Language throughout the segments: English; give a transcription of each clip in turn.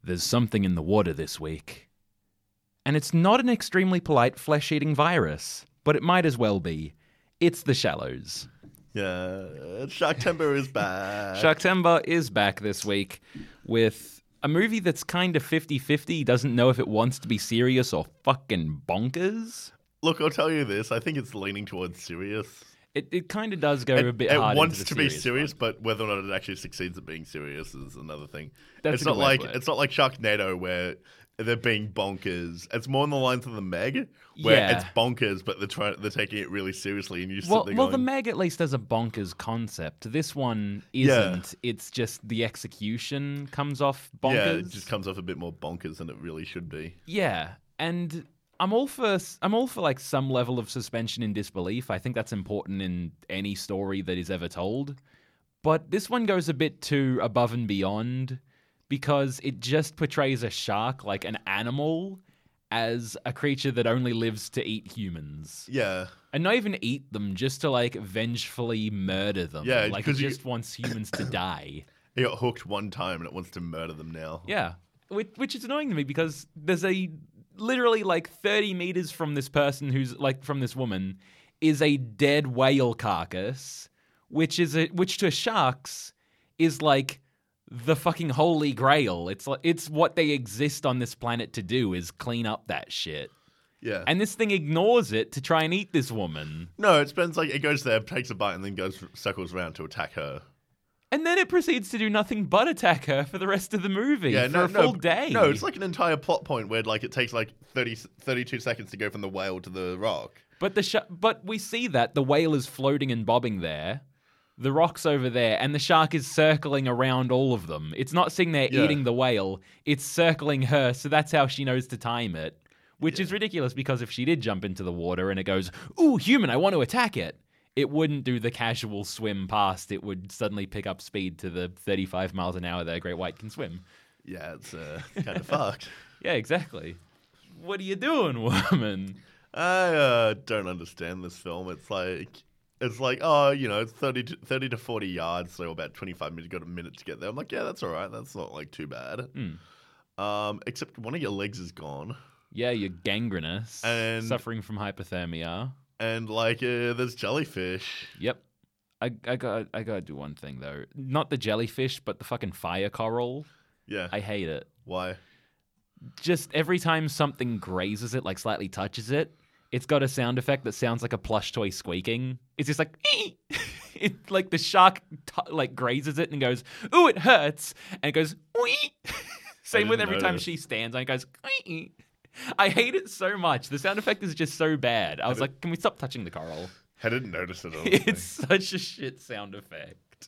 There's something in the water this week. And it's not an extremely polite flesh-eating virus, but it might as well be. It's The Shallows. Yeah, Sharktember is back. Sharktember is back this week with a movie that's kind of 50-50, doesn't know if it wants to be serious or fucking bonkers. Look, I'll tell you this. I think it's leaning towards serious. It kind of does go a bit hard. It wants into the to be serious serious, one. but whether or not it actually succeeds at being serious is another thing. That's it's a good not way like to put it. it's not like Sharknado where they're being bonkers. It's more on the lines of the Meg, where Yeah. it's bonkers, but they're taking it really seriously, and you just Well, sit there well, going, the Meg at least has a bonkers concept. This one isn't. It's just the execution comes off bonkers. yeah, it just comes off a bit more bonkers than it really should be. Yeah, and I'm all for like some level of suspension in disbelief. I think that's important in any story that is ever told. But this one goes a bit too above and beyond because it just portrays a shark like an animal as a creature that only lives to eat humans. Yeah, And not even eat them, just to like vengefully murder them. Yeah, like it 'cause you- just wants humans to die. it got hooked one time, and it wants to murder them now. Yeah, which is annoying to me because there's a literally like 30 meters from this person who's like from this woman is a dead whale carcass, which to sharks is like the fucking holy grail. It's what they exist on this planet to do is clean up that shit. Yeah, And this thing ignores it to try and eat this woman. no, it spends it goes there, takes a bite, and then circles around to attack her. And then it proceeds to do nothing but attack her for the rest of the movie Yeah, for a full day. No, it's like an entire plot point where like it takes like 32 seconds to go from the whale to the rock. But but we see that the whale is floating and bobbing there, the rock's over there, and the shark is circling around all of them. It's not sitting there Yeah. eating the whale; it's circling her. So that's how she knows to time it, which is ridiculous because if she did jump into the water and it goes, "Ooh, human, I want to attack it," it wouldn't do the casual swim past. It would suddenly pick up speed to the 35 miles an hour that a great white can swim. Yeah, it's kind of fucked. Yeah, exactly. What are you doing, woman? I don't understand this film. It's like, oh, it's 30 to 40 yards, so about 25 minutes. You got a minute to get there. I'm like, yeah, that's all right. That's not like too bad. Except one of your legs is gone, Yeah, you're gangrenous, And- suffering from hypothermia. and like there's jellyfish. Yep. I gotta do one thing though. Not the jellyfish, but the fucking fire coral. Yeah, I hate it. why? Just every time something grazes it, like slightly touches it, it's got a sound effect that sounds like a plush toy squeaking. It's just like, it like the shark like grazes it and goes, "Ooh, it hurts," and it goes, "Wee." Same with didn't every time notice. she stands and it goes, "Wee." I hate it so much. The sound effect is just so bad. I was like, can we stop touching the coral? I didn't notice it. It's such a shit sound effect.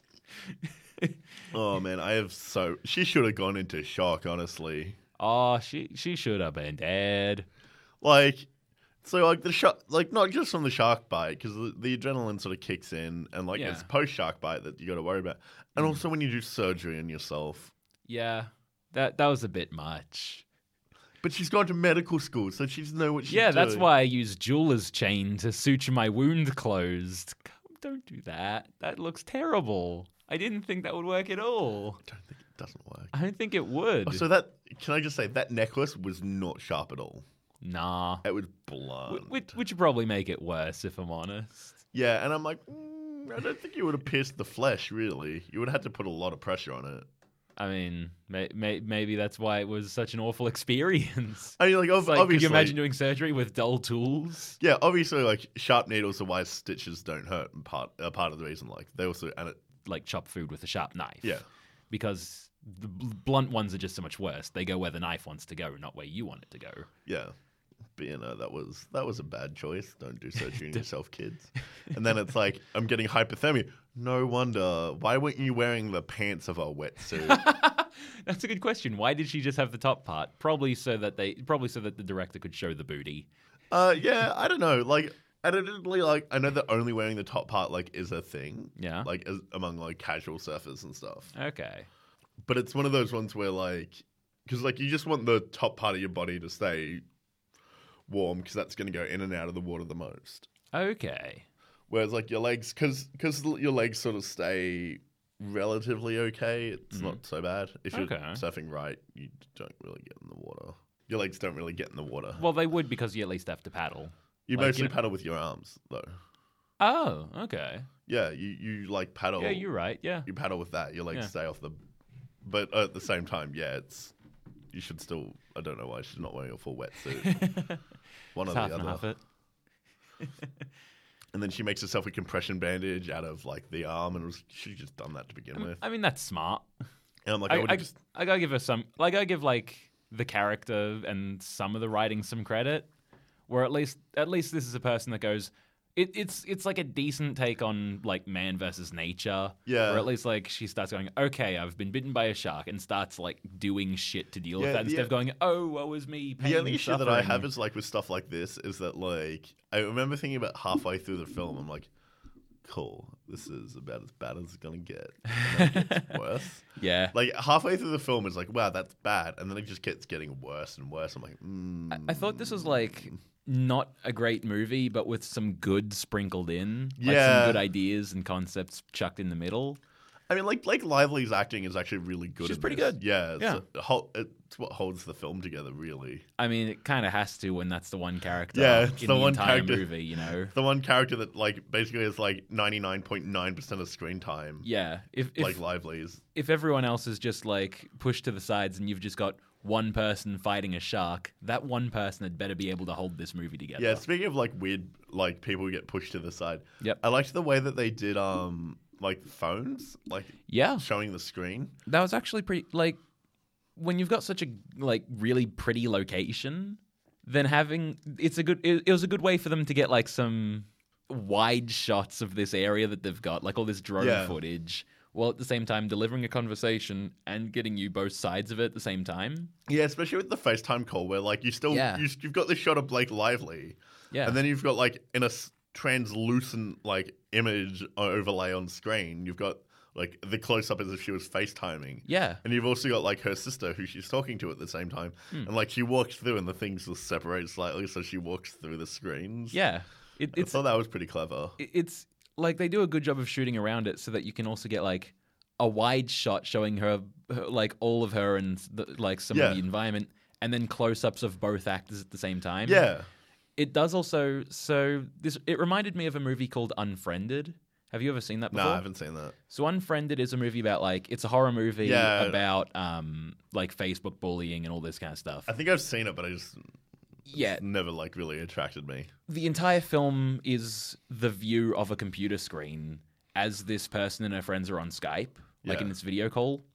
Oh man, she should have gone into shock, honestly. Oh, she should have been dead. Like, so like the shark, like not just from the shark bite, because the adrenaline sort of kicks in, and like Yeah. it's post shark bite that you got to worry about, and also when you do surgery on yourself. Yeah, that was a bit much. But she's gone to medical school, so she doesn't know what she's doing. Yeah, that's why I use jeweler's chain to suture my wound closed. Don't do that. That looks terrible. I didn't think that would work at all. I don't think it doesn't work. I don't think it would. Oh, so can I just say that necklace was not sharp at all. Nah. It was blunt. Which would probably make it worse, if I'm honest. Yeah, and I'm like, I don't think you would have pierced the flesh. Really, you would have had to put a lot of pressure on it. I mean, maybe that's why it was such an awful experience. I mean, like, It's like, obviously, could you imagine doing surgery with dull tools? yeah, obviously, like sharp needles are why stitches don't hurt. And part of the reason, like they also Like chop food with a sharp knife. yeah. Because the blunt ones are just so much worse. They go where the knife wants to go, not where you want it to go. Yeah. But that was a bad choice. Don't do surgery on yourself, kids. And then it's like, I'm getting hypothermia. No wonder. Why weren't you wearing the pants of a wetsuit? That's a good question. Why did she just have the top part? Probably so that the director could show the booty. Yeah, I don't know. Like, admittedly, like, I know that only wearing the top part, like, is a thing. Yeah. Like, among, like, casual surfers and stuff. Okay. But it's one of those ones where, like, because, like, you just want the top part of your body to stay warm because that's going to go in and out of the water the most. Okay. Whereas, like, your legs, because your legs sort of stay relatively okay. It's not so bad. If you're Okay. surfing right, you don't really get in the water. Your legs don't really get in the water. Well, they would because you at least have to paddle. You like, mostly you know- paddle with your arms, though. Oh, okay. Yeah, you like paddle. Yeah, you're right. Yeah. You paddle with that. Your legs Yeah. stay off the. But at the same time, yeah, it's. You should still. I don't know why she's not wearing a full wetsuit. One or It's the half and other. half it. And then she makes herself a compression bandage out of like the arm, and she'd just done that to begin with. I mean, that's smart. And I'm like, I would just. I gotta give her some. Like, I give like the character and some of the writing some credit. Where at least this is a person that goes. It's like a decent take on like man versus nature. Yeah. Or at least like she starts going, okay, I've been bitten by a shark, and starts like doing shit to deal with Yeah, that instead yeah. of going, oh, woe is me. Pain The only and issue that I suffering." have is like with stuff like this is that like I remember thinking about halfway through the film, I'm like, cool, this is about as bad as it's gonna get. And then it gets worse. Yeah. Like halfway through the film is like, wow, that's bad, and then it just gets getting worse and worse. I'm like, I thought this was like not a great movie, but with some good sprinkled in. Like Yeah. some good ideas and concepts chucked in the middle. I mean, like Lively's acting is actually really good. She's in pretty this. good. Yeah, Yeah. it's what holds the film together, really. I mean, it kind of has to when that's the one character Yeah, in it's the, the one entire character. movie, you know? The one character that like basically is like 99.9% of screen time, Yeah. like Lively's. If everyone else is just like pushed to the sides and you've just got one person fighting a shark, that one person had better be able to hold this movie together. Yeah, speaking of like weird, like people who get pushed to the side. Yep. I liked the way that they did like phones, like Yeah. showing the screen. That was actually pretty, like, when you've got such a like really pretty location, then it was a good way for them to get like some wide shots of this area that they've got, like all this drone Yeah. footage, while at the same time delivering a conversation and getting you both sides of it at the same time. Yeah, especially with the FaceTime call where like you still Yeah. you've got this shot of Blake Lively, Yeah. and then you've got like in a translucent like image overlay on screen, you've got like the close up as if she was FaceTiming. Yeah. And you've also got like her sister who she's talking to at the same time. And like she walks through and the things will separate slightly so she walks through the screens. Yeah. I It's thought that was pretty clever. it's like they do a good job of shooting around it so that you can also get like a wide shot showing her like all of her and like some Yeah. of the environment, and then close-ups of both actors at the same time. Yeah. It does also. So it reminded me of a movie called Unfriended. Have you ever seen that before? No, I haven't seen that. So Unfriended is a movie about like it's a horror movie Yeah. about like Facebook bullying and all this kind of stuff. I think I've seen it, but I just Yeah, never like really attracted me. the entire film is the view of a computer screen as this person and her friends are on Skype, like Yeah. in this video call.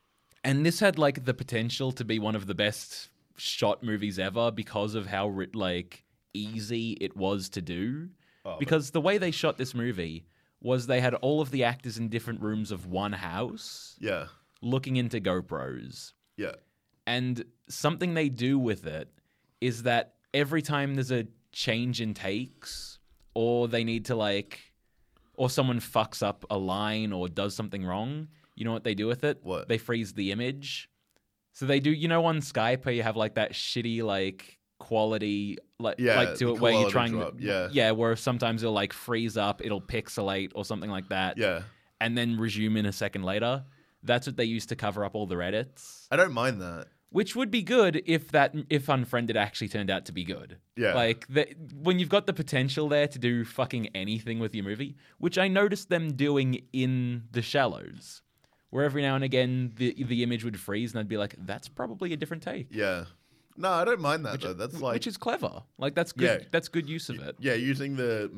And this had like the potential to be one of the best shot movies ever because of how like easy it was to do. Oh, Because the way they shot this movie was they had all of the actors in different rooms of one house Yeah. looking into GoPros. Yeah. And something they do with it is that every time there's a change in takes, or they need to like, or someone fucks up a line or does something wrong, you know what they do with it? What? They freeze the image. So they do, you know, on Skype where you have like that shitty like quality like Yeah, like to the it where you're quality trying drop, to yeah. where sometimes it'll like freeze up, it'll pixelate or something like that, Yeah. and then resume in a second later. That's what they use to cover up all their edits. I don't mind that. Which would be good if Unfriended actually turned out to be good. Yeah. Like, when you've got the potential there to do fucking anything with your movie, which I noticed them doing in The Shallows, where every now and again the image would freeze and I'd be like, that's probably a different take. Yeah. No, I don't mind that though. That's like Which is clever. Like, that's good. Yeah. That's good use of it. yeah, using the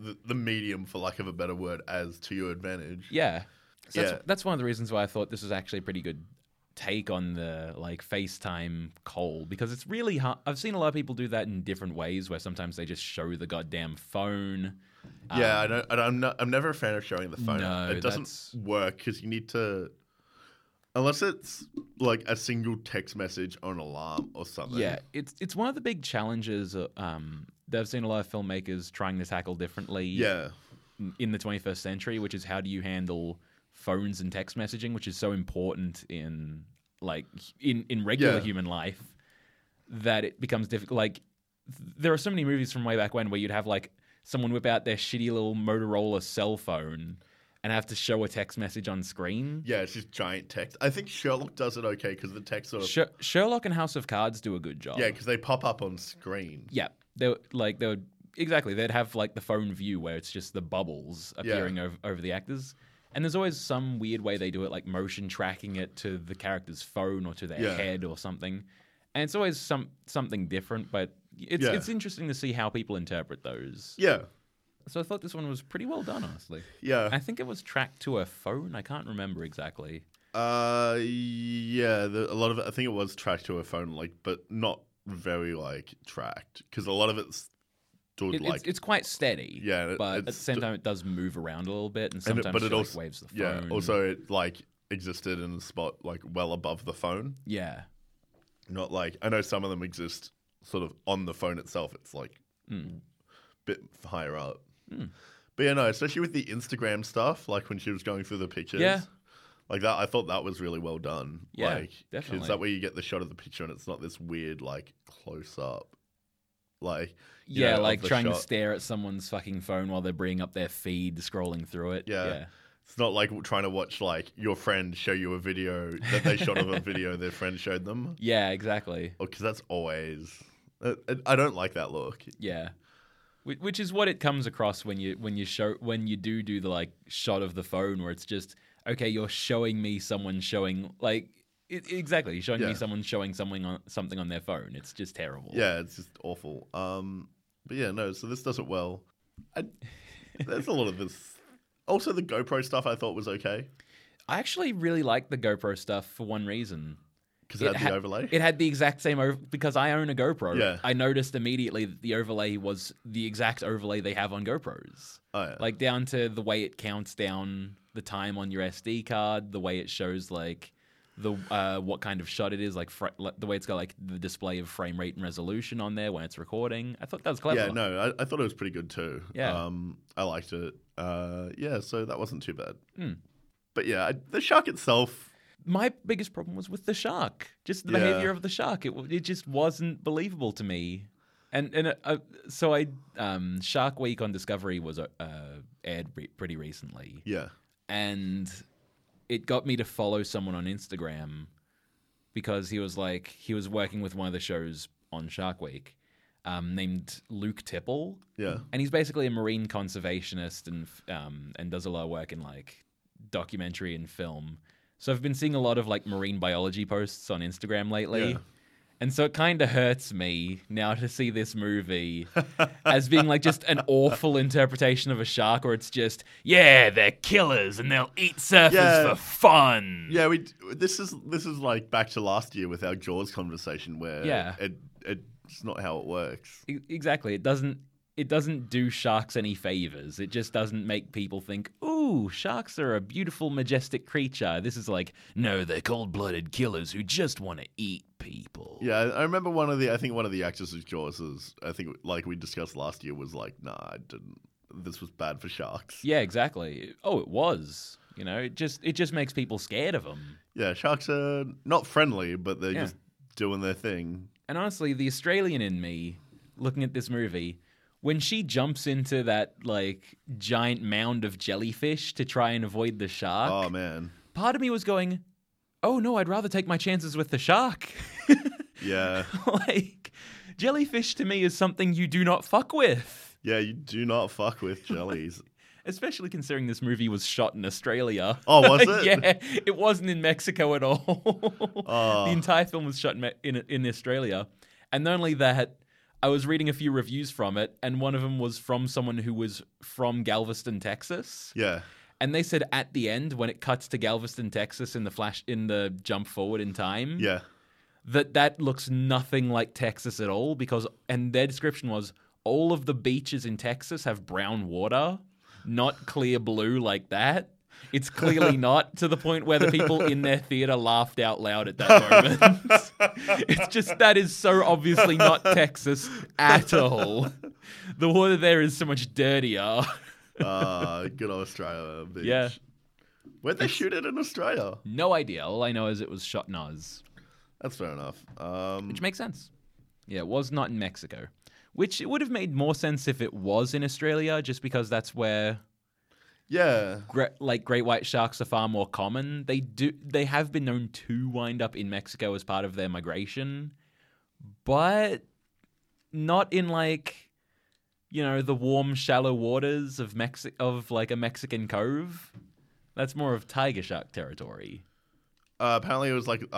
medium for lack of a better word as to your advantage. Yeah. So Yeah. that's one of the reasons why I thought this was actually a pretty good take on the like FaceTime call, because it's really hard. I've seen a lot of people do that in different ways where sometimes they just show the goddamn phone. Yeah, I'm never a fan of showing the phone. No, It doesn't that's- work because you need to, unless it's like a single text message or an alarm or something. Yeah, it's one of the big challenges that I've seen a lot of filmmakers trying to tackle differently. Yeah. In the 21st century, which is how do you handle phones and text messaging, which is so important in like in regular Yeah. human life, that it becomes difficult. Like there are so many movies from way back when where you'd have like someone whip out their shitty little Motorola cell phone and have to show a text message on screen. Yeah, it's just giant text. I think Sherlock does it okay because the text sort of Sherlock and House of Cards do a good job. yeah, because they pop up on screen. Yeah, they would exactly. They'd have like the phone view where it's just the bubbles appearing over the actors. And there's always some weird way they do it, like motion tracking it to the character's phone or to their head or something. And it's always something different, but it's interesting to see how people interpret those. Yeah. So I thought this one was pretty well done, honestly. Yeah. I think it was tracked to a phone. I can't remember exactly. Yeah. A lot of it, I think it was tracked to a phone, like, but not very like tracked because a lot of it's. It's quite steady, but at the same time, it does move around a little bit, and sometimes it also waves the phone. Yeah, also it like existed in a spot like well above the phone. Yeah, not like I know some of them exist sort of on the phone itself. It's like a bit higher up. But yeah, no, especially with the Instagram stuff, like when she was going through the pictures. Yeah. Like that, I thought that was really well done. Yeah, like, definitely. Is that where you get the shot of the picture and it's not this weird like close up, like. Like trying to stare at someone's fucking phone while they're bringing up their feed, scrolling through it. Yeah. It's not like trying to watch like your friend show you a video that they shot of a video their friend showed them. Yeah, exactly. Because that's always... I don't like that look. Yeah. Which is what it comes across when you do the like shot of the phone where it's just, okay, you're showing me someone showing like... Exactly, you're showing me someone showing something on their phone. It's just terrible. Yeah, it's just awful. But yeah, no. So this does it well. There's a lot of this. Also, the GoPro stuff I thought was okay. I actually really liked the GoPro stuff for one reason. Because it had the overlay. It had the exact same because I own a GoPro. Yeah. I noticed immediately that the overlay was the exact overlay they have on GoPros. Oh yeah. Like down to the way it counts down the time on your SD card, the way it shows like. What kind of shot it is, like the way it's got like the display of frame rate and resolution on there when it's recording. I thought that was clever. Yeah, no, I thought it was pretty good too. Yeah. I liked it. So that wasn't too bad. But yeah, the shark itself. My biggest problem was with the shark. Just the behavior of the shark. It just wasn't believable to me. So Shark Week on Discovery was aired pretty recently. Yeah. And it got me to follow someone on Instagram because he was working with one of the shows on Shark Week, named Luke Tipple. Yeah. And he's basically a marine conservationist and does a lot of work in like documentary and film. So I've been seeing a lot of like marine biology posts on Instagram lately. Yeah. And so it kind of hurts me now to see this movie as being like just an awful interpretation of a shark, or it's just, they're killers and they'll eat surfers for fun. Yeah, this is like back to last year with our Jaws conversation where it's not how it works. Exactly. It doesn't do sharks any favors. It just doesn't make people think, ooh, sharks are a beautiful, majestic creature. This is like, no, they're cold-blooded killers who just want to eat people. Yeah, I remember one of the actors of Jaws is, I think like we discussed last year, was like, nah, I didn't. This was bad for sharks. Yeah, exactly. Oh, it was. You know, it just makes people scared of them. Yeah, sharks are not friendly, but they're just doing their thing. And honestly, the Australian in me, looking at this movie, when she jumps into that like giant mound of jellyfish to try and avoid the shark, oh man, part of me was going, oh no, I'd rather take my chances with the shark. Yeah. Like, jellyfish to me is something you do not fuck with. Yeah, you do not fuck with jellies. Especially considering this movie was shot in Australia. Oh, was it? Yeah, it wasn't in Mexico at all. The entire film was shot in Australia. And not only that, I was reading a few reviews from it, and one of them was from someone who was from Galveston, Texas. Yeah. And they said at the end, when it cuts to Galveston, Texas in the jump forward in time, that looks nothing like Texas at all, and their description was, all of the beaches in Texas have brown water, not clear blue like that. It's clearly not, to the point where the people in their theater laughed out loud at that moment. It's just, that is so obviously not Texas at all. The water there is so much dirtier. Good old Australia beach. Yeah. Where'd they shoot it in Australia? No idea. All I know is it was shot in Oz. That's fair enough. Which makes sense. Yeah, it was not in Mexico. Which it would have made more sense if it was in Australia, just because that's where... Yeah. great white sharks are far more common. They have been known to wind up in Mexico as part of their migration, but not in like, the warm, shallow waters of a Mexican cove. That's more of tiger shark territory. Apparently, it was like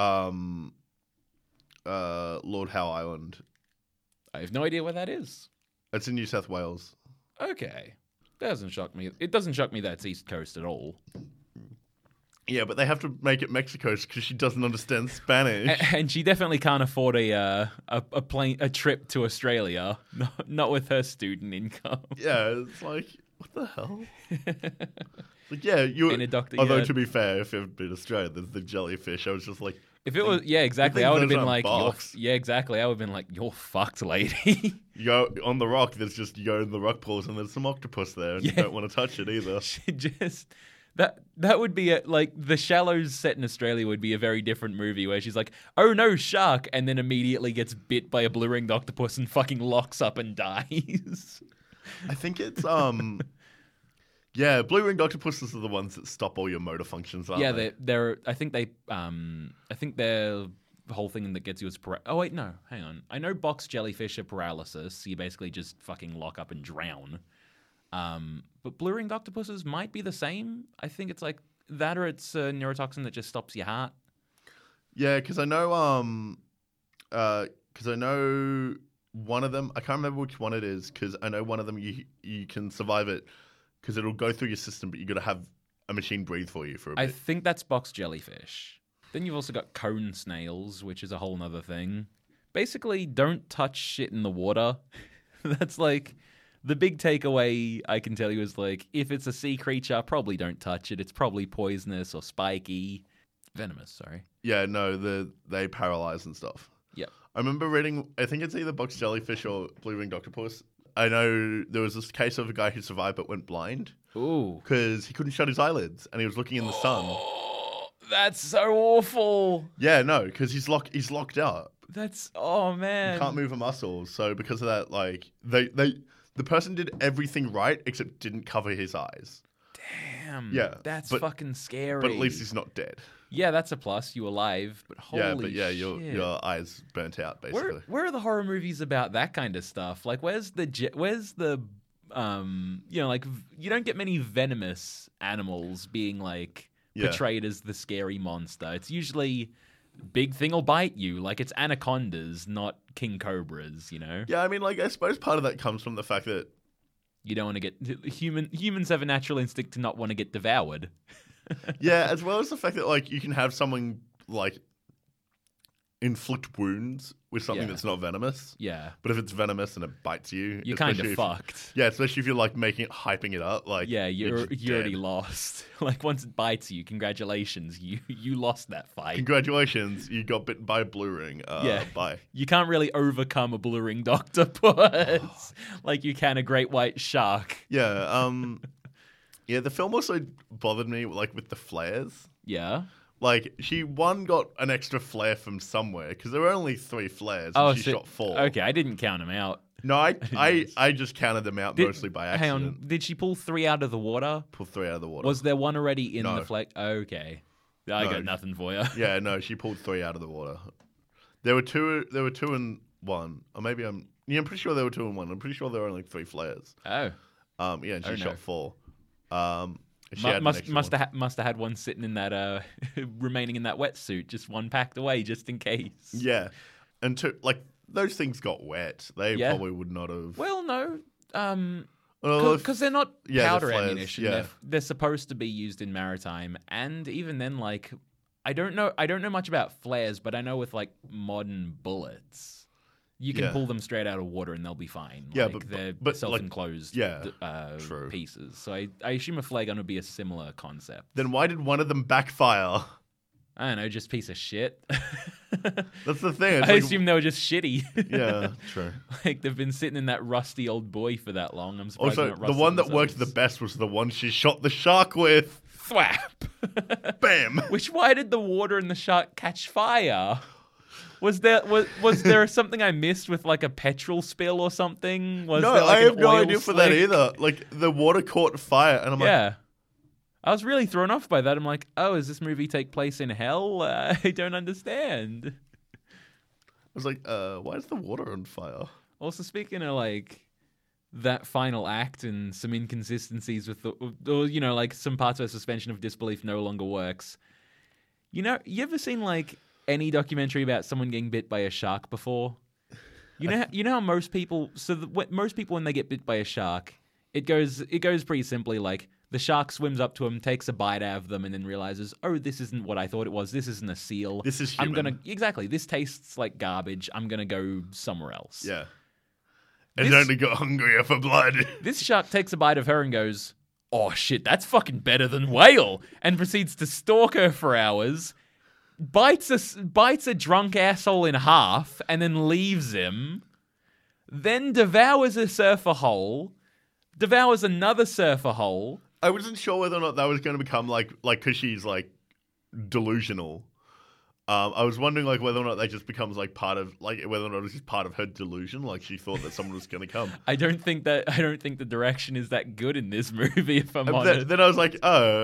Lord Howe Island. I have no idea where that is. It's in New South Wales. Okay. Doesn't shock me. It doesn't shock me that's East Coast at all. Yeah, but they have to make it Mexico because she doesn't understand Spanish. And she definitely can't afford a trip to Australia, not with her student income. Yeah, it's like, what the hell? Like, yeah, although to be fair, if you've been Australian, there's the jellyfish. I was just like, if it was, yeah, exactly. I would have been like, exactly. I would have been like, you're fucked, lady. You go on the rock. You go in the rock pools, and there's some octopus there, and you don't want to touch it either. Just that would be like The Shallows set in Australia would be a very different movie where she's like, oh no, shark, and then immediately gets bit by a blue-ringed octopus and fucking locks up and dies. I think it's yeah, blue-ringed octopuses are the ones that stop all your motor functions, aren't they? Yeah, they're. I think they're the whole thing that gets you is oh wait, no, hang on. I know box jellyfish are paralysis. So you basically just fucking lock up and drown. But blue-ringed octopuses might be the same. I think it's like that, or it's a neurotoxin that just stops your heart. Yeah, because I know one of them. I can't remember which one it is because I know one of them you can survive it because it'll go through your system, but you got to have a machine breathe for you for a bit. I think that's box jellyfish. Then you've also got cone snails, which is a whole nother thing. Basically, don't touch shit in the water. That's like the big takeaway I can tell you is like, if it's a sea creature, probably don't touch it. It's probably poisonous or spiky. Venomous, sorry. Yeah, no, they paralyze and stuff. Yep. I remember reading, I think it's either box jellyfish or blue-ringed octopus. I know there was this case of a guy who survived but went blind. Ooh. Because he couldn't shut his eyelids and he was looking in the sun. That's so awful. Yeah, no, because he's locked up. Oh man. He can't move a muscle. So because of that, like the person did everything right except didn't cover his eyes. Damn. Yeah. That's fucking scary. But at least he's not dead. Yeah, that's a plus. You alive, but holy shit. Your eyes burnt out basically. Where are the horror movies about that kind of stuff? Like, where's the like you don't get many venomous animals being like portrayed as the scary monster. It's usually big thing will bite you. Like it's anacondas, not king cobras. Yeah, I mean, like I suppose part of that comes from the fact that you don't want to get humans have a natural instinct to not want to get devoured. Yeah, as well as the fact that like you can have someone like inflict wounds with something that's not venomous. Yeah. But if it's venomous and it bites you, you're kind of fucked. Yeah, especially if you're like hyping it up. Like you're already lost. Like once it bites you, congratulations, you lost that fight. Congratulations, you got bitten by a blue ring. Bye. You can't really overcome a blue ringed octopus like you can a great white shark. Yeah. Yeah, the film also bothered me like with the flares. Yeah. Like, she got an extra flare from somewhere, because there were only 3 flares, and she shot 4. Okay, I didn't count them out. No, I just counted them out mostly by accident. Hang on, did she pull 3 out of the water? Pull 3 out of the water. Was there one already in the fleck? Okay. I got nothing for you. Yeah, no, she pulled 3 out of the water. There were two and 1. Or maybe I'm pretty sure there were 2 and 1. I'm pretty sure there were only 3 flares. Oh. Yeah, and she shot 4. Must have had one sitting in that remaining in that wetsuit, just one packed away just in case. Yeah, and those things got wet. They probably would not have. Well, no, because they're not powder ammunition. Yeah. They're supposed to be used in maritime, and even then, like I don't know much about flares, but I know with like modern bullets. You can pull them straight out of water and they'll be fine. Yeah, like, they're self-enclosed pieces. So I assume a flare gun would be a similar concept. Then why did one of them backfire? I don't know, just piece of shit. That's the thing. I assume they were just shitty. Yeah, true. Like they've been sitting in that rusty old buoy for that long. I'm surprised. Also, the one that worked the best was the one she shot the shark with. Thwap. Bam. Why did the water and the shark catch fire? Was there something I missed with like a petrol spill or something? I have no idea for that either. Like the water caught fire, and I'm like, I was really thrown off by that. I'm like, oh, does this movie take place in hell? I don't understand. I was like, why is the water on fire? Also, speaking of like that final act and some inconsistencies with like some parts of suspension of disbelief no longer works. You ever seen like any documentary about someone getting bit by a shark before? You know how most people, most people when they get bit by a shark, it goes pretty simply like the shark swims up to them, takes a bite out of them, and then realizes, oh, this isn't what I thought it was. This isn't a seal. This is human. This tastes like garbage. I'm gonna go somewhere else. Yeah. And only got hungrier for blood. This shark takes a bite of her and goes, oh shit, that's fucking better than whale, and proceeds to stalk her for hours, bites a drunk asshole in half, and then leaves him, then devours a surfer hole, devours another surfer hole. I wasn't sure whether or not that was going to become like because she's like delusional. I was wondering like whether or not that just becomes like part of like whether or not it's just part of her delusion. Like she thought that someone was going to come. I don't think the direction is that good in this movie. If I'm honest. Then I was like,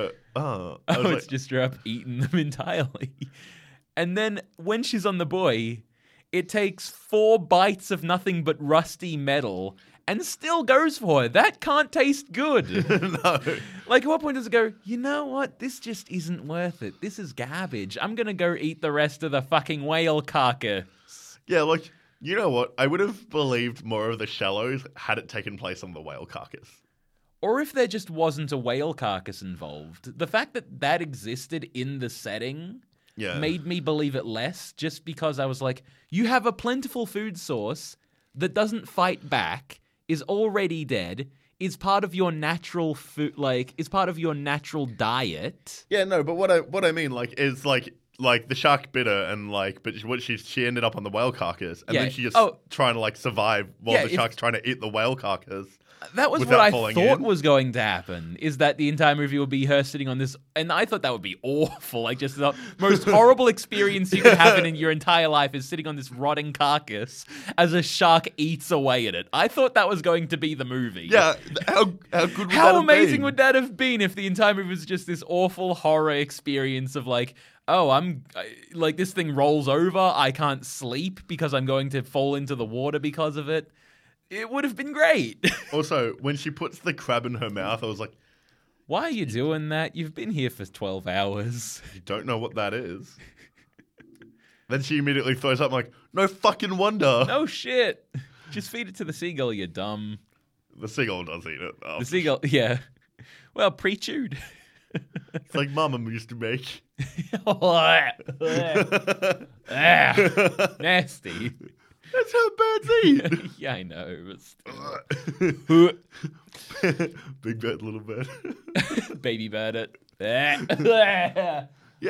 it's just her up eating them entirely. And then when she's on the buoy, it takes 4 bites of nothing but rusty metal and still goes for her. That can't taste good. No. Like, at what point does it go, you know what? This just isn't worth it. This is garbage. I'm going to go eat the rest of the fucking whale carcass. Yeah, like, you know what? I would have believed more of the shallows had it taken place on the whale carcass. Or if there just wasn't a whale carcass involved. The fact that existed in the setting made me believe it less, just because I was like, you have a plentiful food source that doesn't fight back, is already dead, is part of your natural food, is part of your natural diet. Yeah, no, but what I mean, is the shark bit her and but she ended up on the whale carcass and then she just trying to survive while the shark's trying to eat the whale carcass. That was what I thought was going to happen, is that the entire movie would be her sitting on this, and I thought that would be awful. Just the most horrible experience you could have in your entire life is sitting on this rotting carcass as a shark eats away at it. I thought that was going to be the movie. Yeah, how good would that have been? How amazing would that have been if the entire movie was just this awful horror experience of this thing rolls over, I can't sleep because I'm going to fall into the water because of it. It would have been great. Also, when she puts the crab in her mouth, I was like, why are you doing that? You've been here for 12 hours. You don't know what that is. Then she immediately throws up like, no fucking wonder. No shit. Just feed it to the seagull, you dumb. The seagull does eat it. The seagull, yeah. Well, pre-chewed. It's like Mama used to make. Nasty. That's how birds eat. Yeah, I know. Big bird, little bird. Baby bird it. Yeah,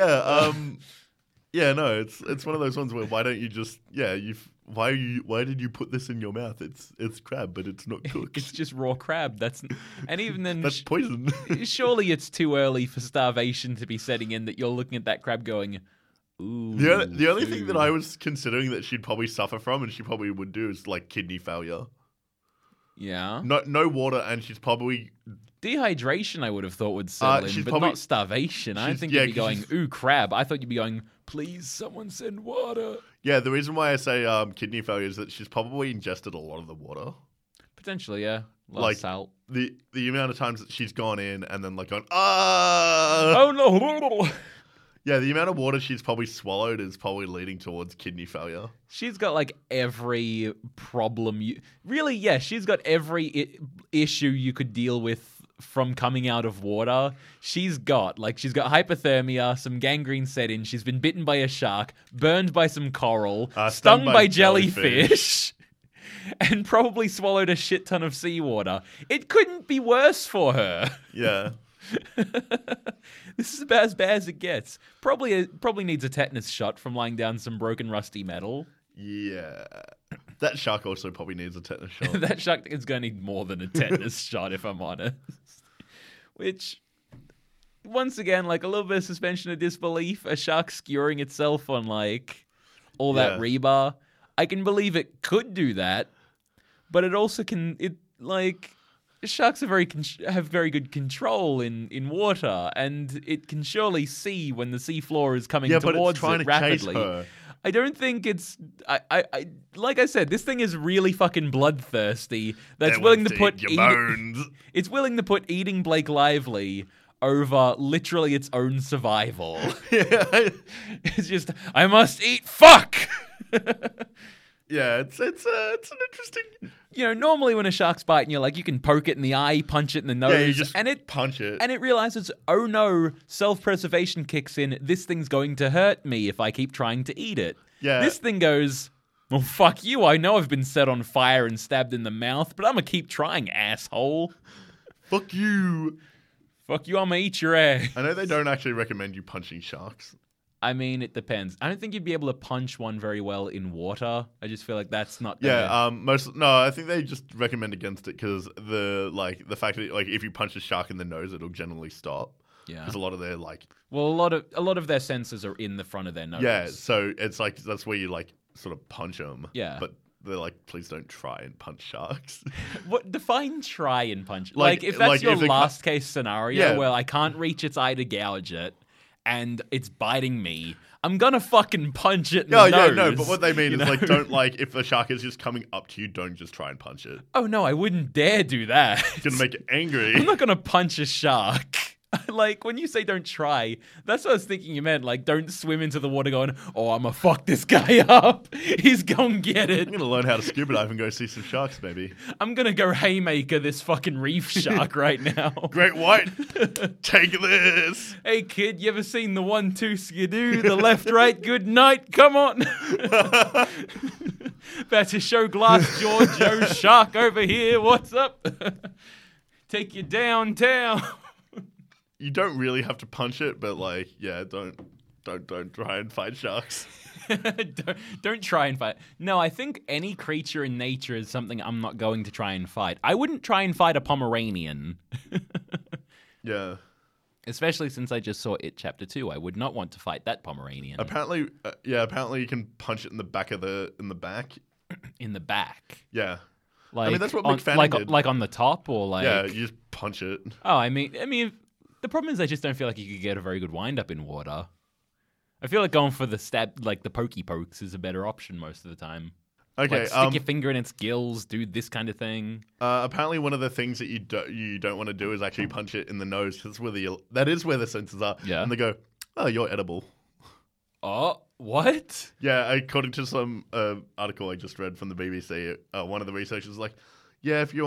no, it's one of those ones where why don't you just why did you put this in your mouth? It's crab, but it's not cooked. It's just raw crab. And even then that's poison. Surely it's too early for starvation to be setting in that you're looking at that crab going, ooh. The only thing that I was considering that she'd probably suffer from and she probably would do is kidney failure. Yeah. No water, and she's probably dehydration. I would have thought would settle in, but not starvation. I don't think you'd be going, ooh, crab. I thought you'd be going, please, someone send water. Yeah, the reason why I say kidney failure is that she's probably ingested a lot of the water. Potentially, yeah. A lot of salt. The amount of times that she's gone in and then gone, oh no. Yeah, the amount of water she's probably swallowed is probably leading towards kidney failure. She's got every problem. She's got every issue you could deal with from coming out of water. She's got hypothermia, some gangrene set in. She's been bitten by a shark, burned by some coral, stung by jellyfish. And probably swallowed a shit ton of seawater. It couldn't be worse for her. Yeah. This is about as bad as it gets. Probably needs a tetanus shot from lying down some broken rusty metal. Yeah. That shark also probably needs a tetanus shot. That shark is going to need more than a tetanus shot, if I'm honest. Which, once again, a little bit of suspension of disbelief. A shark skewering itself on all that rebar. I can believe it could do that, but it also can Sharks are have very good control in water, and it can surely see when the seafloor is coming Yeah, but towards it's trying it to rapidly. chase her. I don't think it's. I like I said, this thing is really fucking bloodthirsty. That's It willing wants to to put eat your bones. It's willing to put eating Blake Lively over literally its own survival. Yeah, It's just I must eat fuck. yeah. It's an interesting. Normally when a shark's biting you, like you can poke it in the eye, punch it in the nose, Yeah, you just and it punch it. and it realizes, oh no, self-preservation kicks in. This thing's going to hurt me if I keep trying to eat it. Yeah. This thing goes, well, fuck you. I know I've been set on fire and stabbed in the mouth, but I'm gonna keep trying, asshole. Fuck you. Fuck you, I'm gonna eat your ass. I know they don't actually recommend you punching sharks. I mean, it depends. I don't think you'd be able to punch one very well in water. I just feel like that's not. Yeah, I think they just recommend against it because the fact that if you punch a shark in the nose, it'll generally stop. Yeah. Because a lot of their Well, a lot of their sensors are in the front of their nose. yeah, so it's that's where you sort of punch them. Yeah. But they're like, please don't try and punch sharks. What define try and punch? Like- If that's like your if it last case scenario Yeah. where I can't reach its eye to gouge it and it's biting me, I'm gonna fucking punch it in No, the yeah, nose. no. But what they mean you is know? don't if the shark is just coming up to you, don't just try and punch it. Oh no, I wouldn't dare do that. It's gonna make it angry. I'm not gonna punch a shark. Like, when you say don't try, that's what I was thinking you meant. Like, don't swim into the water going, oh, I'm gonna fuck this guy up. He's gonna get it. I'm gonna learn how to scuba dive and go see some sharks, maybe. I'm gonna go haymaker this fucking reef shark right now. Great white, take this. Hey, kid, you ever seen the 1-2 skidoo? The left, right, good night? Come on. About to show Glass Jaw Joe Shark over here. What's up? Take you downtown. You don't really have to punch it, but don't try and fight sharks. don't try and fight. No, I think any creature in nature is something I'm not going to try and fight. I wouldn't try and fight a Pomeranian. Yeah. Especially since I just saw It Chapter 2. I would not want to fight that Pomeranian. Apparently you can punch it in the back. In the back. Yeah. Like, I mean, that's what McFadden did. Like on the top or like... Yeah, you just punch it. Oh, I mean, the problem is I just don't feel like you could get a very good wind up in water. I feel like going for the stab, like the pokey pokes, is a better option most of the time. Okay, Like stick your finger in its gills, do this kind of thing. Apparently, one of the things that you don't want to do is actually punch it in the nose. That is where the sensors are. Yeah. And they go, oh, you're edible. Oh, what? Yeah, according to some article I just read from the BBC, one of the researchers was like, yeah, if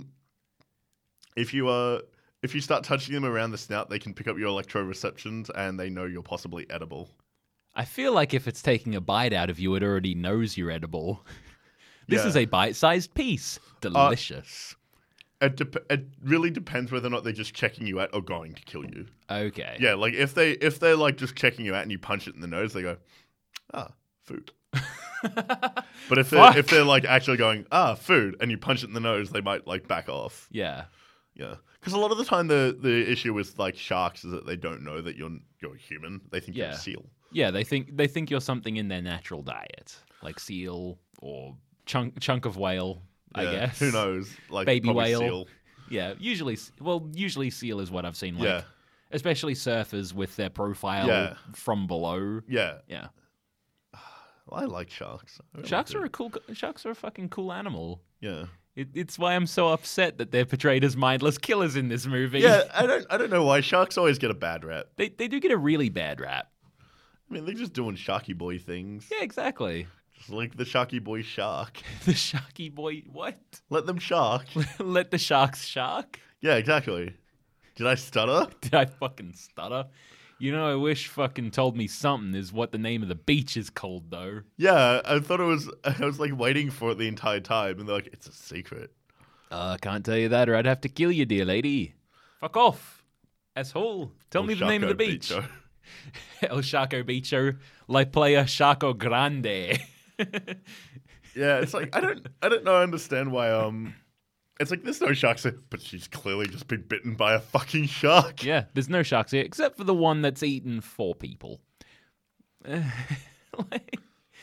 you start touching them around the snout, they can pick up your electroreceptions and they know you're possibly edible. I feel like if it's taking a bite out of you, it already knows you're edible. This Yeah. is a bite-sized piece. Delicious. It really depends whether or not they're just checking you out or going to kill you. Okay. Yeah, like if they're like just checking you out and you punch it in the nose, they go, food. But if they're like actually going, food, and you punch it in the nose, they might like back off. Yeah. Yeah, because a lot of the time the issue with like sharks is that they don't know that you're a human. They think you're a seal. Yeah, they think you're something in their natural diet, like seal or chunk of whale. I guess. Who knows? Like Baby whale. Seal. Yeah, usually seal is what I've seen. Like, Yeah. especially surfers with their profile from below. Yeah. Yeah. Well, I like sharks. Sharks are a fucking cool animal. Yeah. It's why I'm so upset that they're portrayed as mindless killers in this movie. Yeah, I don't know why sharks always get a bad rap. They do get a really bad rap. I mean, they're just doing Sharky Boy things. Yeah, exactly. Just like the Sharky Boy shark. The Sharky Boy, what? Let them shark. Let the sharks shark? Yeah, exactly. Did I stutter? Did I fucking stutter? You know, I wish fucking told me something is what the name of the beach is called, though. Yeah, I was like waiting for it the entire time, and they're like, it's a secret. I can't tell you that, or I'd have to kill you, dear lady. Fuck off, asshole. Tell me the name of the beach. Bicho. El Chaco Bicho, La Playa Chaco Grande. Yeah, it's like I don't know. Understand why. It's like there's no sharks here, but she's clearly just been bitten by a fucking shark. Yeah, there's no sharks here, except for the one that's eaten 4 people. Like,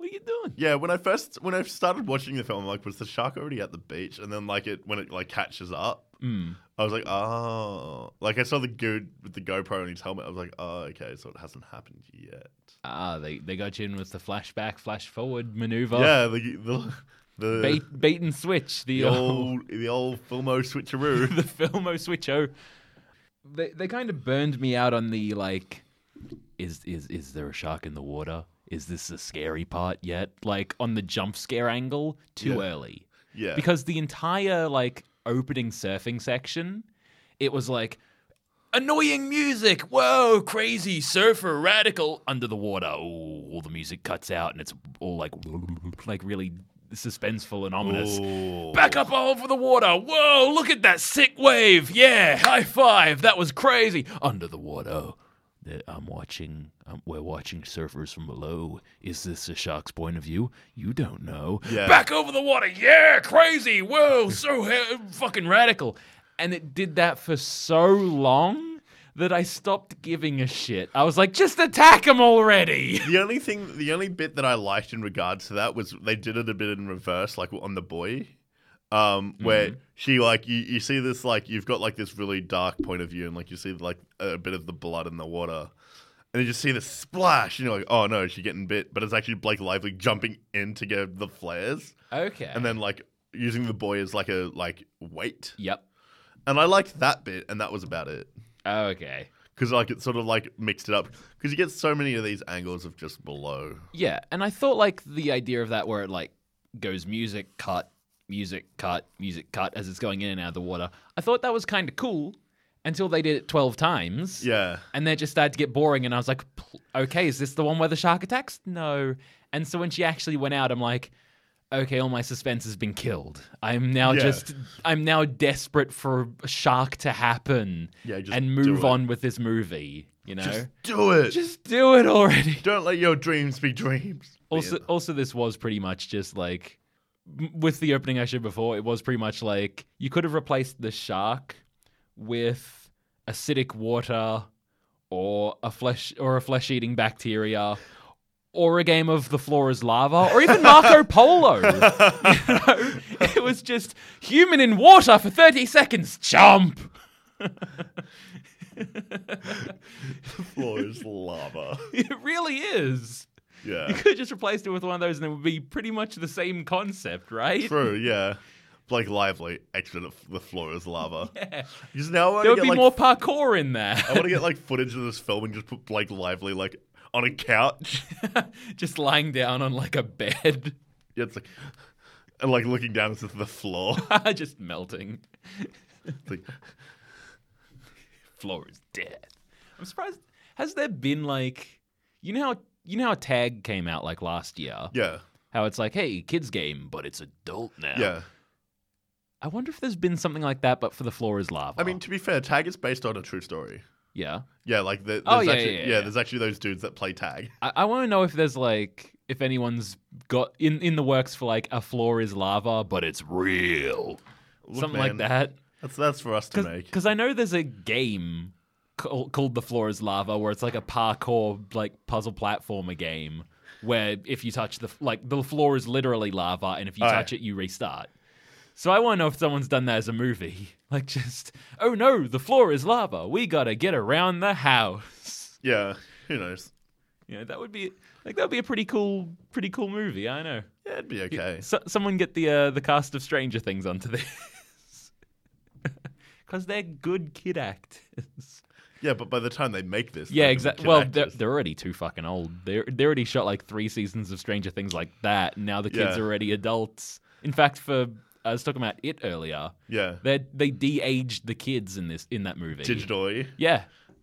What are you doing? Yeah, when I started watching the film, I'm like, was the shark already at the beach? And then when it like catches up, I was like, oh, like I saw the dude with the GoPro and his helmet. I was like, oh, okay, so it hasn't happened yet. They got you in with the flashback, flash forward maneuver. Yeah, the bait and switch. The old Filmo switcheroo. the Filmo switcho. They kind of burned me out on the like, is there a shark in the water? Is this the scary part yet? Like on the jump scare angle, too early. Yeah. Because the entire like opening surfing section, it was like annoying music. Whoa, crazy surfer radical under the water. Oh, all the music cuts out and it's all like really suspenseful and ominous. Ooh. Back up over the water. Whoa, look at that sick wave. Yeah, high five. That was crazy. Under the water. We're watching surfers from below. Is this a shark's point of view? You don't know. Yeah. Back over the water. Yeah, crazy. Whoa, so fucking radical. And it did that for so long that I stopped giving a shit. I was like, just attack him already. The only bit that I liked in regards to that was they did it a bit in reverse, like on the boy. Where she like you see this like you've got like this really dark point of view and like you see like a bit of the blood in the water and you just see the splash and you're like, oh no, she's getting bit, but it's actually Blake Lively jumping in to get the flares. Okay. And then like using the boy as like a weight. Yep. And I liked that bit and that was about it. Okay. Because like it sort of like mixed it up because you get so many of these angles of just below. Yeah, and I thought like the idea of that where it like goes music cut as it's going in and out of the water. I thought that was kind of cool until they did it 12 times. Yeah. And then it just started to get boring and I was like, okay, is this the one where the shark attacks? No. And so when she actually went out, I'm like, okay, all my suspense has been killed. I'm now desperate for a shark to happen and move on with this movie, you know? Just do it. Just do it already. Don't let your dreams be dreams. Also, this was pretty much just like, with the opening I showed before, it was pretty much like you could have replaced the shark with acidic water or a flesh-eating bacteria or a game of The Floor is Lava or even Marco Polo. You know? It was just human in water for 30 seconds. Jump! The floor is lava. It really is. Yeah. You could have just replaced it with one of those and it would be pretty much the same concept, right? True, yeah. Blake Lively, extra the floor is lava. Yeah. Just now There would be more parkour in there. I want to get like footage of this film and just put Blake Lively like on a couch. Just lying down on like a bed. Yeah, it's like and like looking down into the floor. Just melting. It's like, floor is dead. I'm surprised. Has there been like, you know how Tag came out like last year? yeah. How it's like, hey, kids game, but it's adult now. Yeah. I wonder if there's been something like that, but for The Floor is Lava. I mean, to be fair, Tag is based on a true story. Yeah. Yeah, like there's yeah. there's actually those dudes that play tag. I want to know if there's like, if anyone's got in the works for like a Floor is Lava, but it's real. Look, Something man, like that. That's for us to make. Because I know there's a game called The Floor is Lava where it's like a parkour like puzzle platformer game where if you touch the floor is literally lava and if you touch it you restart. So I want to know if someone's done that as a movie. Like just, oh no, the floor is lava. We gotta get around the house. Yeah, who knows? Yeah, that would be a pretty cool movie. I know. Yeah, it'd be okay. Someone get the cast of Stranger Things onto this, because they're good kid actors. Yeah, but by the time they make this, yeah, exactly. Well, they're already too fucking old. They already shot like 3 seasons of Stranger Things like that. And now the kids are already adults. In fact, I was talking about It earlier. Yeah, they de-aged the kids in that movie digitally. Yeah,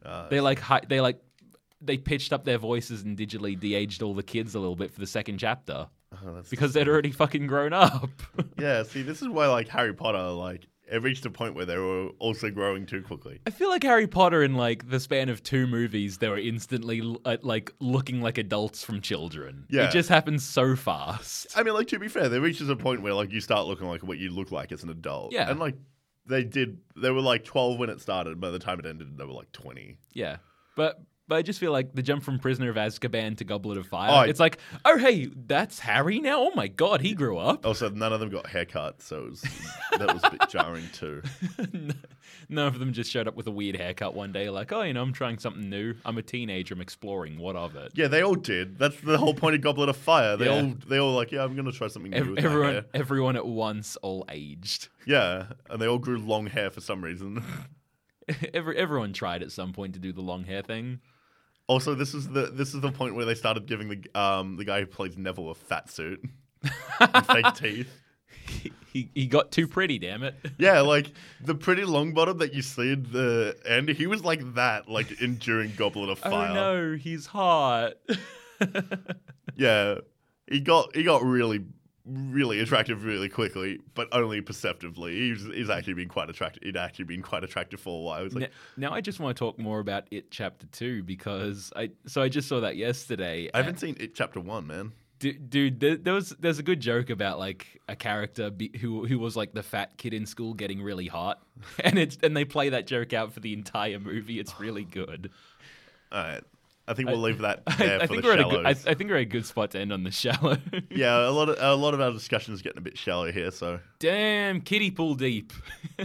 they pitched up their voices and digitally de-aged all the kids a little bit for the second chapter because they'd already fucking grown up. Yeah, see, this is why like Harry Potter it reached a point where they were also growing too quickly. I feel like Harry Potter in like the span of 2 movies, they were instantly like looking like adults from children. Yeah. It just happens so fast. I mean, like, to be fair, there reaches a point where like you start looking like what you look like as an adult. Yeah. And like they were like 12 when it started. By the time it ended, they were like 20. Yeah. But But I just feel like the jump from Prisoner of Azkaban to Goblet of Fire, Oh, it's like, oh, hey, that's Harry now? Oh my God, he grew up. Also, none of them got haircuts, so that was a bit jarring too. None of them just showed up with a weird haircut one day, like, oh, I'm trying something new. I'm a teenager, I'm exploring. What of it? Yeah, they all did. That's the whole point of Goblet of Fire. They all like, yeah, I'm gonna try something new with my hair. Everyone at once, all aged. Yeah, and they all grew long hair for some reason. Everyone tried at some point to do the long hair thing. Also, this is the point where they started giving the guy who plays Neville a fat suit and fake teeth. He got too pretty, damn it. Yeah, like the pretty long bottom that you see in the end, he was like that, like during Goblet of Fire. Oh no, he's hot. Yeah, he got really, really attractive really quickly, but only perceptively. He's actually been quite attractive. He'd actually been quite attractive for a while. I was like, now I just want to talk more about It Chapter 2 because I just saw that yesterday. I haven't seen It Chapter 1, man. Dude, there's a good joke about like a character who was like the fat kid in school getting really hot, and they play that joke out for the entire movie. It's really good. All right, I think we'll leave that there for the shallows. I think we're at a good spot to end on the shallow. Yeah, a lot of our discussion is getting a bit shallow here. So damn, kiddie pool deep.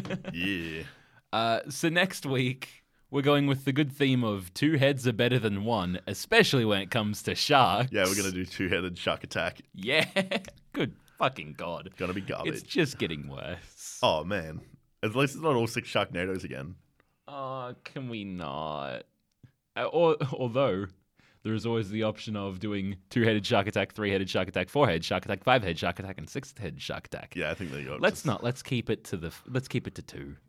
Yeah. So next week we're going with the good theme of two heads are better than one, especially when it comes to sharks. Yeah, we're gonna do two-headed shark attack. Yeah, good fucking God. Gonna be garbage. It's just getting worse. Oh man, at least it's not all 6 Sharknadoes again. Oh, can we not? Although there is always the option of doing 2-headed shark attack, 3-headed shark attack, 4-headed shark attack, 5-headed shark attack, and 6-headed shark attack. Yeah, I think they got. Let's keep it to 2.